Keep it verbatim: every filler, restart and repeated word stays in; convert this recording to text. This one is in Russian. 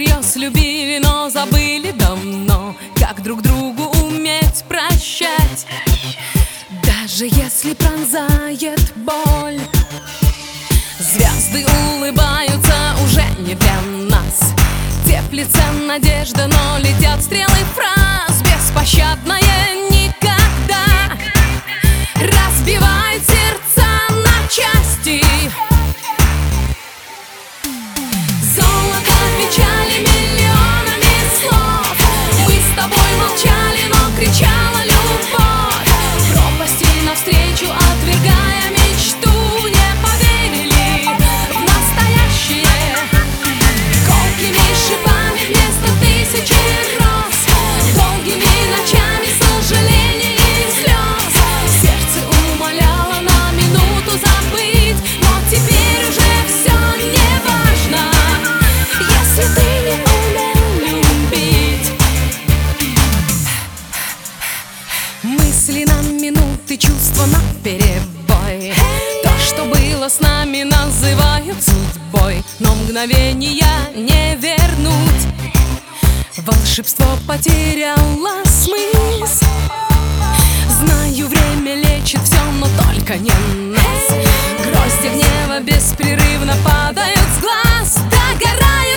всерьез любили, но забыли давно, как друг другу уметь прощать. Даже если пронзает боль, звезды улыбаются уже не для нас. Теплится надежда, но летят стрелы фраз. Беспощадное никогда разбивает сердца на части. Золото печали миллионами слов. Мы с тобой молчали, но кричала любовь. Пропасти навстречу, отвергая мечту, не поверили в настоящее. Колкими шипами вместо тысячи роз, долгими ночами сожалений и слез. Сердце умоляло на минуту забыть, но теперь уже все не важно, если ты не умел любить. Мысли на минуты, чувства на перебой. То, что было с нами, называют судьбой, но мгновения не вернуть. Волшебство потеряло смысл. Знаю, время лечит все, но только не нас. Грозди гнева беспрерывно падают с глаз, догорая.